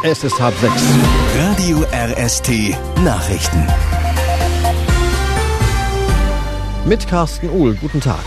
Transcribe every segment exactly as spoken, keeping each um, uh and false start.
Es ist halb sechs. Radio R S T Nachrichten. Mit Carsten Uhl, guten Tag.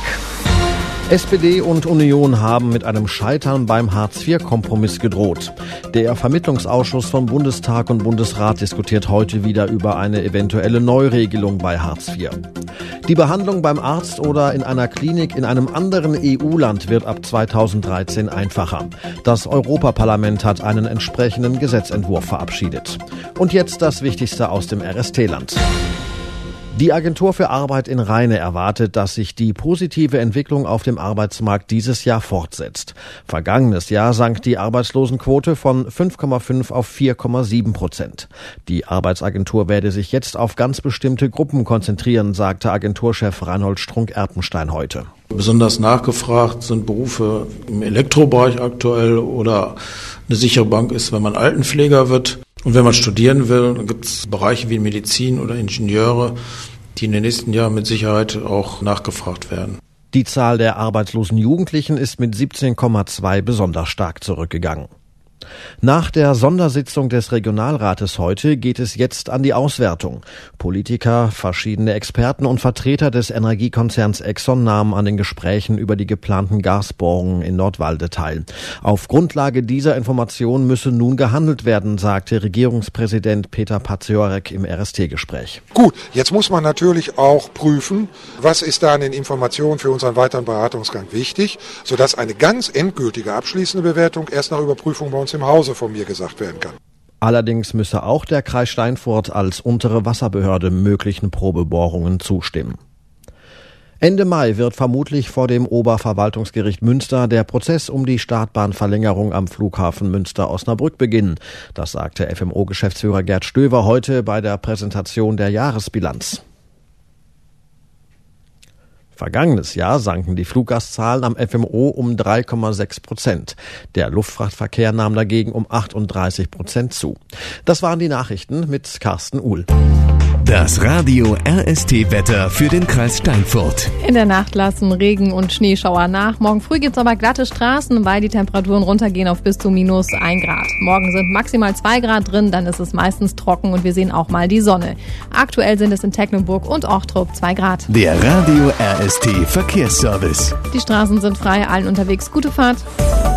S P D und Union haben mit einem Scheitern beim Hartz vier Kompromiss gedroht. Der Vermittlungsausschuss von Bundestag und Bundesrat diskutiert heute wieder über eine eventuelle Neuregelung bei Hartz vier. Die Behandlung beim Arzt oder in einer Klinik in einem anderen E U-Land wird ab zweitausenddreizehn einfacher. Das Europaparlament hat einen entsprechenden Gesetzentwurf verabschiedet. Und jetzt das Wichtigste aus dem R S T-Land. Die Agentur für Arbeit in Rheine erwartet, dass sich die positive Entwicklung auf dem Arbeitsmarkt dieses Jahr fortsetzt. Vergangenes Jahr sank die Arbeitslosenquote von fünf Komma fünf auf vier Komma sieben Prozent. Die Arbeitsagentur werde sich jetzt auf ganz bestimmte Gruppen konzentrieren, sagte Agenturchef Reinhold Strunk-Erpenstein heute. Besonders nachgefragt sind Berufe im Elektrobereich aktuell oder eine sichere Bank ist, wenn man Altenpfleger wird. Und wenn man studieren will, dann gibt es Bereiche wie Medizin oder Ingenieure, die in den nächsten Jahren mit Sicherheit auch nachgefragt werden. Die Zahl der arbeitslosen Jugendlichen ist mit siebzehn Komma zwei besonders stark zurückgegangen. Nach der Sondersitzung des Regionalrates heute geht es jetzt an die Auswertung. Politiker, verschiedene Experten und Vertreter des Energiekonzerns Exxon nahmen an den Gesprächen über die geplanten Gasbohrungen in Nordwalde teil. Auf Grundlage dieser Information müsse nun gehandelt werden, sagte Regierungspräsident Peter Paciorek im R S T-Gespräch. Gut, jetzt muss man natürlich auch prüfen, was ist da an den Informationen für unseren weiteren Beratungsgang wichtig, sodass eine ganz endgültige abschließende Bewertung erst nach Überprüfung bei uns im Hause von mir gesagt werden kann. Allerdings müsse auch der Kreis Steinfurt als untere Wasserbehörde möglichen Probebohrungen zustimmen. Ende Mai wird vermutlich vor dem Oberverwaltungsgericht Münster der Prozess um die Startbahnverlängerung am Flughafen Münster-Osnabrück beginnen. Das sagte F M O-Geschäftsführer Gerd Stöver heute bei der Präsentation der Jahresbilanz. Vergangenes Jahr sanken die Fluggastzahlen am F M O um drei Komma sechs Prozent. Der Luftfrachtverkehr nahm dagegen um achtunddreißig Prozent zu. Das waren die Nachrichten mit Carsten Uhl. Das Radio R S T-Wetter für den Kreis Steinfurt. In der Nacht lassen Regen- und Schneeschauer nach. Morgen früh gibt's aber glatte Straßen, weil die Temperaturen runtergehen auf bis zu minus ein Grad. Morgen sind maximal zwei Grad drin, dann ist es meistens trocken und wir sehen auch mal die Sonne. Aktuell sind es in Tecklenburg und Ochtrup zwei Grad. Der Radio R S T Verkehrsservice. Die Straßen sind frei, allen unterwegs gute Fahrt.